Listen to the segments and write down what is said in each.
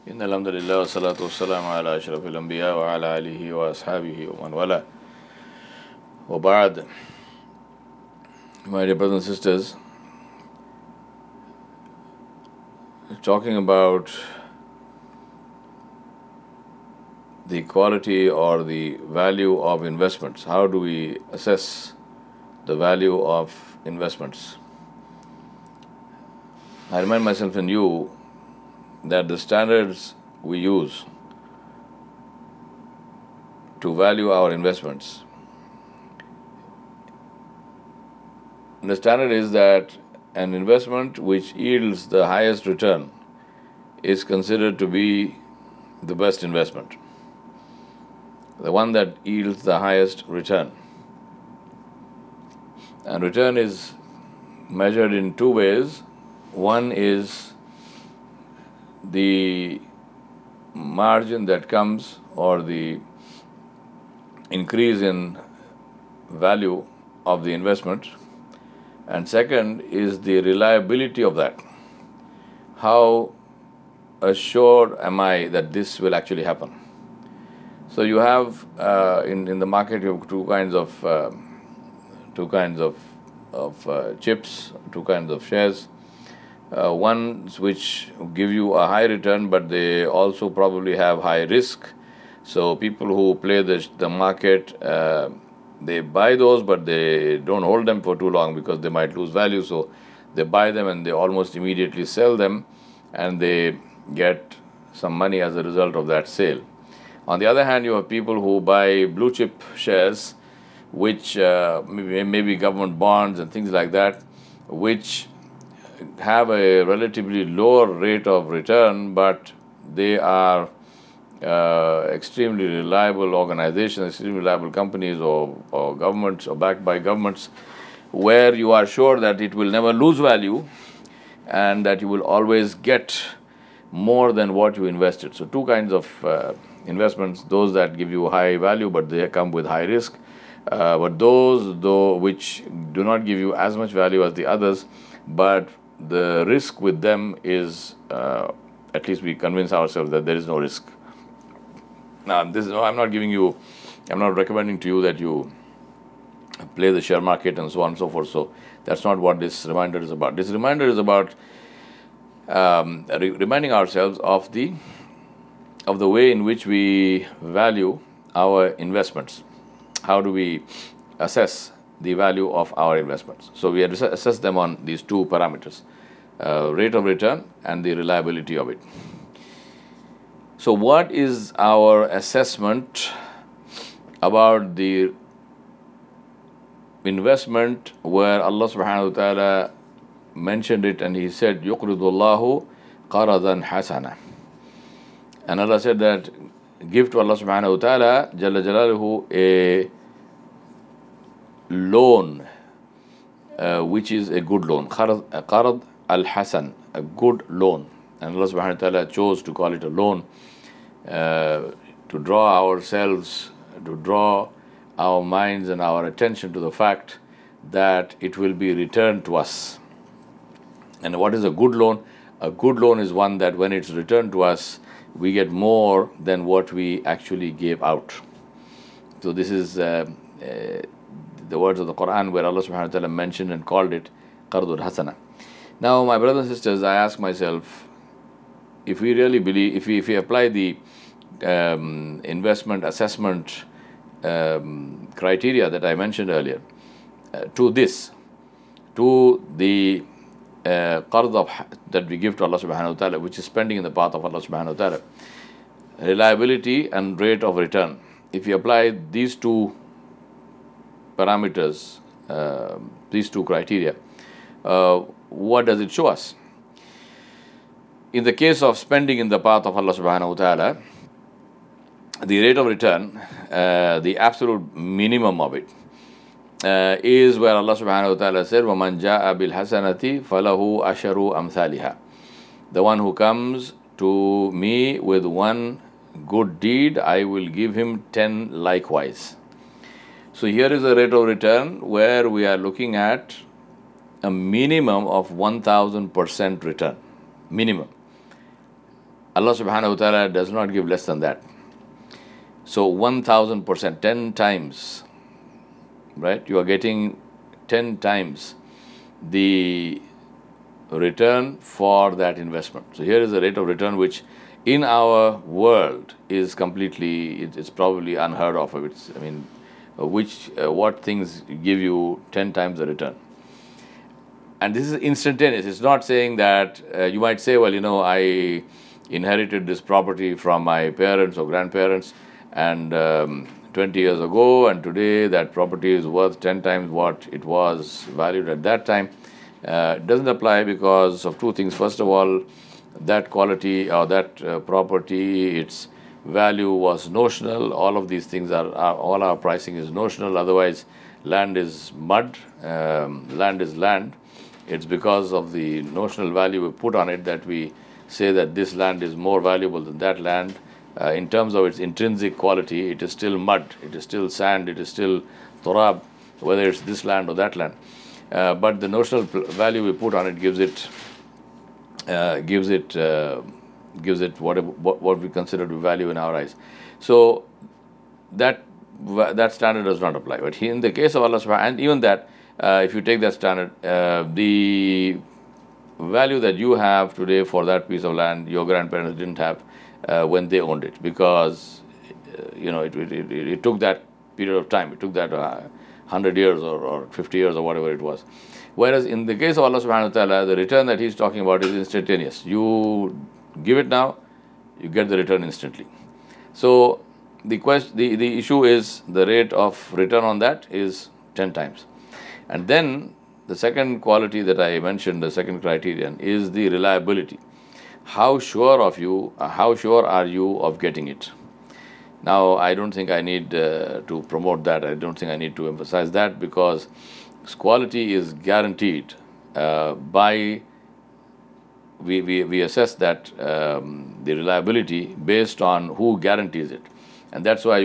إن الحمد لله والصلاة والسلام على أشرف الأنبياء وعلى آله وأصحابه ومن والاه. وبعد, my dear brothers and sisters, talking about the quality or the value of investments. How do we assess the value of investments? I remind myself and you that the standards we use to value our investments, the standard is that an investment which yields the highest return is considered to be the best investment, the one that yields the highest return. And return is measured in two ways. One is the margin that comes, or the increase in value of the investment, and second is the reliability of that. How assured am I that this will actually happen? So you have in the market, you have two kinds of chips, two kinds of shares. Ones which give you a high return, but they also probably have high risk. So people who play the market, they buy those, but they don't hold them for too long because they might lose value. So they buy them and they almost immediately sell them, and they get some money as a result of that sale. On the other hand, you have people who buy blue chip shares, which maybe government bonds and things like that, which have a relatively lower rate of return, but they are extremely reliable organizations, extremely reliable companies, or governments, or backed by governments, where you are sure that it will never lose value and that you will always get more than what you invested. So two kinds of investments: those that give you high value but they come with high risk, but those though which do not give you as much value as the others, but the risk with them is, at least we convince ourselves that there is no risk. Now, I'm not recommending to you that you play the share market and so on and so forth. So that's not what this reminder is about. This reminder is about reminding ourselves of the way in which we value our investments. How do we assess the value of our investments? So we assess them on these two parameters: rate of return and the reliability of it. So what is our assessment about the investment where Allah subhanahu wa ta'ala mentioned it, and He said, يُقْرِضُ اللَّهُ قَرَضًا حَسَنًا? And Allah said that give to Allah subhanahu wa ta'ala Jalla Jalaluhu a loan, which is a good loan. Qarad al-Hasan, a good loan. And Allah subhanahu wa ta'ala chose to call it a loan, to draw our minds and our attention to the fact that it will be returned to us. And what is a good loan? A good loan is one that when it's returned to us, we get more than what we actually gave out. So this is the words of the Quran where Allah subhanahu wa ta'ala mentioned and called it Qardul Hasana. Now, my brothers and sisters, I ask myself, if we really believe, if we apply the investment assessment criteria that I mentioned earlier to the qard that we give to Allah subhanahu wa ta'ala, which is spending in the path of Allah subhanahu wa ta'ala, reliability and rate of return. If you apply these two parameters, these two criteria, what does it show us? In the case of spending in the path of Allah subhanahu wa ta'ala, the rate of return, the absolute minimum of it, is where Allah subhanahu wa ta'ala said, وَمَنْ جَاءَ بِالْحَسَنَةِ فَلَهُ أَشَرُ أَمْثَالِهَا. The one who comes to me with one good deed, I will give him 10 likewise. So here is a rate of return where we are looking at a minimum of 1000% return. Minimum. Allah subhanahu wa ta'ala does not give less than that. So 1000%, 10 times, right? You are getting 10 times the return for that investment. So here is the rate of return which in our world is completely, it's probably unheard of. It's, I mean, what things give you 10 times the return? And this is instantaneous. It's not saying that you might say, well, I inherited this property from my parents or grandparents, and 20 years ago, and today that property is worth 10 times what it was valued at that time. It doesn't apply because of two things. First of all, that quality or that property, its value was notional. All of these things all our pricing is notional. Otherwise, land is mud, land is land. It's because of the notional value we put on it that we say that this land is more valuable than that land. In terms of its intrinsic quality, it is still mud, it is still sand, it is still turab, whether it's this land or that land. But the notional value we put on it gives it what we consider to be value in our eyes. So that standard does not apply. But in the case of Allah subhanahu, and even that, if you take that standard, the value that you have today for that piece of land, your grandparents didn't have when they owned it, because it took that period of time. It took that 100 years or 50 years or whatever it was. Whereas in the case of Allah subhanahu wa ta'ala, the return that he's talking about is instantaneous. You give it now, you get the return instantly. So the issue is the rate of return on that is 10 times. And then the second quality that I mentioned, the second criterion, is the reliability. How sure are you of getting it? Now, I don't think I need to promote that. I don't think I need to emphasize that, because quality is guaranteed by we assess that the reliability based on who guarantees it, and that's why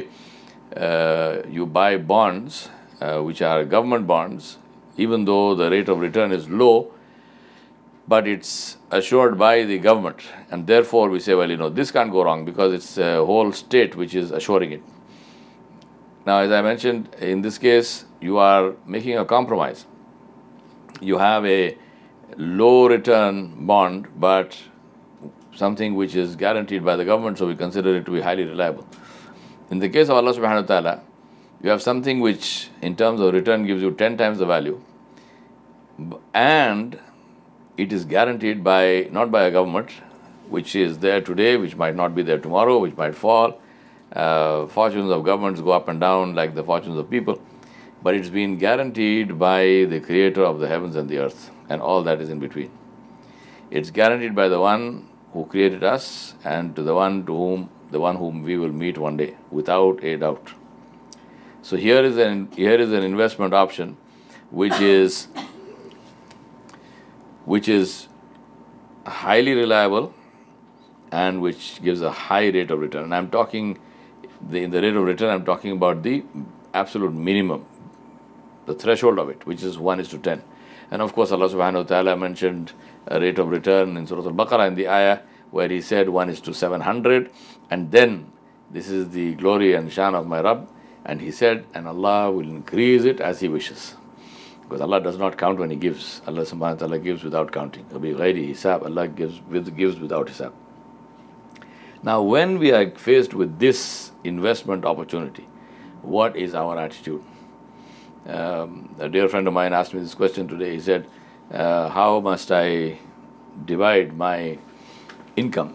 you buy bonds which are government bonds, even though the rate of return is low, but it's assured by the government, and therefore we say, well, this can't go wrong because it's a whole state which is assuring it. Now, as I mentioned, in this case, you are making a compromise. You have a low return bond, but something which is guaranteed by the government, so we consider it to be highly reliable. In the case of Allah subhanahu wa ta'ala, you have something which in terms of return gives you 10 times the value, and it is guaranteed not by a government which is there today, which might not be there tomorrow, which might fall. Fortunes of governments go up and down like the fortunes of people, but it's been guaranteed by the creator of the heavens and the earth and all that is in between. It's guaranteed by the one who created us and to the one whom we will meet one day, without a doubt. So here is an investment option which is highly reliable and which gives a high rate of return. And I'm talking in the rate of return, I'm talking about the absolute minimum, the threshold of it, which is 1:10. And of course, Allah subhanahu wa ta'ala mentioned a rate of return in Surah Al-Baqarah in the ayah where He said 1:700. And then, this is the glory and shan of my Rabb. And He said, and Allah will increase it as He wishes. Because Allah does not count when He gives. Allah subhanahu wa ta'ala gives without counting. Allah gives without hisab. Now, when we are faced with this investment opportunity, what is our attitude? A dear friend of mine asked me this question today. He said, how must I divide my income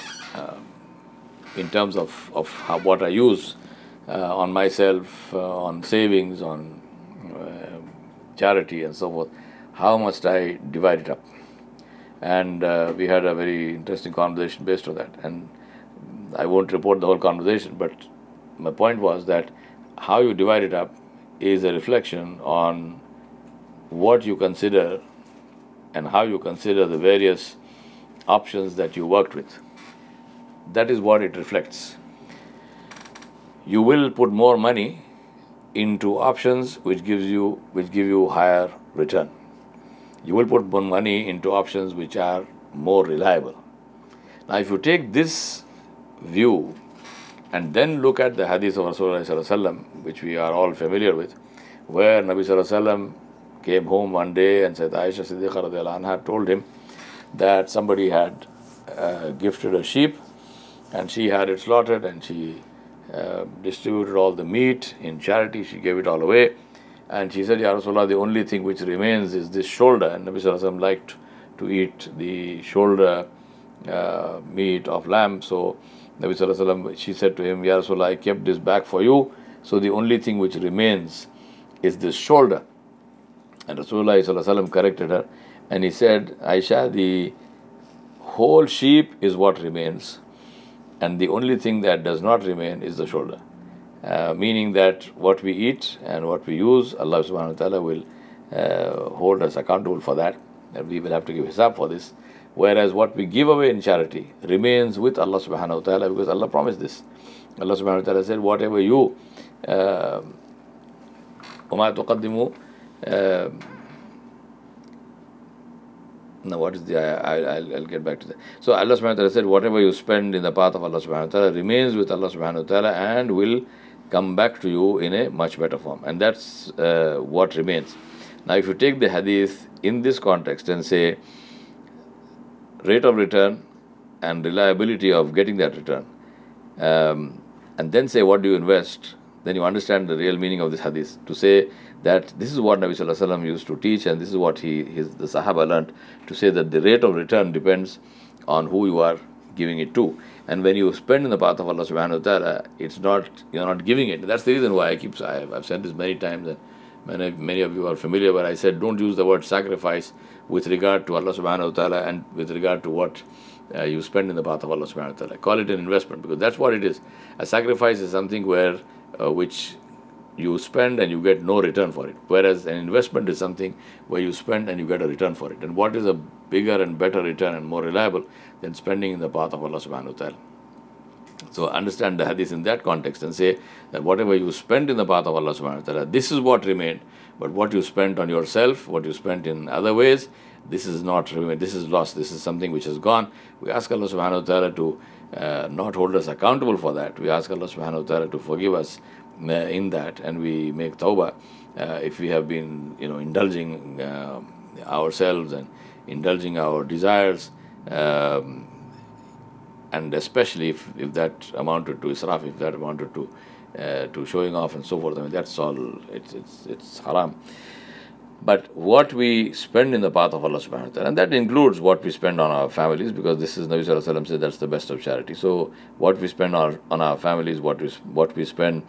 in terms of what I use on myself, on savings, on charity and so forth? How must I divide it up? And we had a very interesting conversation based on that. And I won't report the whole conversation, but my point was that how you divide it up is a reflection on what you consider and how you consider the various options that you worked with. That is what it reflects. You will put more money into options which give you higher return. You will put more money into options which are more reliable. Now, if you take this view and then look at the hadith of Rasulullah sallallahu alaihi wasallam, which we are all familiar with, where Nabi sallallahu alaihi wasallam came home one day and said, Aisha Siddiqa radiallahu anha told him that somebody had gifted a sheep and she had it slaughtered and she distributed all the meat in charity, she gave it all away. And she said, Ya Rasulullah, the only thing which remains is this shoulder. And Nabi sallallahu alaihi wasallam liked to eat the shoulder meat of lamb. So Nabi sallallahu alaihi wasallam, she said to him, Ya Rasulullah, I kept this back for you. So the only thing which remains is this shoulder. And Rasulullah sallallahu alaihi wasallam corrected her and he said, Aisha, the whole sheep is what remains, and the only thing that does not remain is the shoulder. Meaning that what we eat and what we use, Allah subhanahu wa ta'ala will hold us accountable for that, and we will have to give hisab for this. Whereas what we give away in charity remains with Allah subhanahu wa ta'ala, because Allah promised this. Allah subhanahu wa ta'ala said, whatever you وَمَا تُقَدِّمُوا now, what is the I'll get back to that. So Allah subhanahu wa ta'ala said, whatever you spend in the path of Allah subhanahu wa ta'ala remains with Allah subhanahu wa ta'ala and will come back to you in a much better form. And that's what remains. Now, if you take the hadith in this context and say rate of return and reliability of getting that return, and then say what do you invest, then you understand the real meaning of this hadith. To say that this is what Nabi sallallahu alaihi wasallam used to teach, and this is what the Sahaba learned, to say that the rate of return depends on who you are giving it to. And when you spend in the path of Allah subhanahu wa ta'ala, it's not, you're not giving it. That's the reason why I've said this many times, and many of you are familiar, but I said don't use the word sacrifice with regard to Allah subhanahu wa ta'ala and with regard to what you spend in the path of Allah subhanahu wa ta'ala. Call it an investment, because that's what it is. A sacrifice is something where which you spend and you get no return for it, whereas an investment is something where you spend and you get a return for it. And what is a bigger and better return and more reliable than spending in the path of Allah subhanahu wa ta'ala? So understand the hadith in that context and say that whatever you spend in the path of Allah subhanahu wa ta'ala, this is what remained. But what you spent on yourself, what you spent in other ways, this is not remained, this is lost, this is something which has gone. We ask Allah subhanahu wa ta'ala to not hold us accountable for that. We ask Allah subhanahu wa ta'ala to forgive us in that, and we make tawbah if we have been indulging ourselves and indulging our desires, and especially if that amounted to israf, if that amounted to showing off and so forth. I mean, that's all, it's haram. But what we spend in the path of Allah subhanahu wa ta'ala, and that includes what we spend on our families, because this is Nabi sallallahu alaihi wasallam said that's the best of charity. So what we spend on our families, what we spend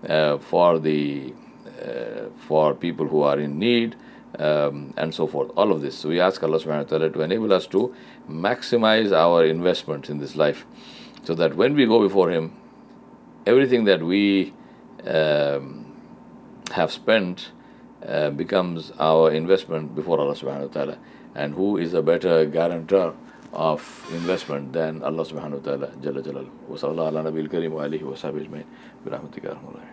for people who are in need, and so forth, all of this. So we ask Allah subhanahu wa ta'ala to enable us to maximize our investments in this life, so that when we go before Him, everything that we have spent becomes our investment before Allah subhanahu wa ta'ala. And who is a better guarantor of investment than Allah subhanahu wa ta'ala jalla jalaluhu. Wa sallallahu ala nabiyil kareem wa alihi wa sahbihi ajma'in bi rahmatika ya arhamar rahimin.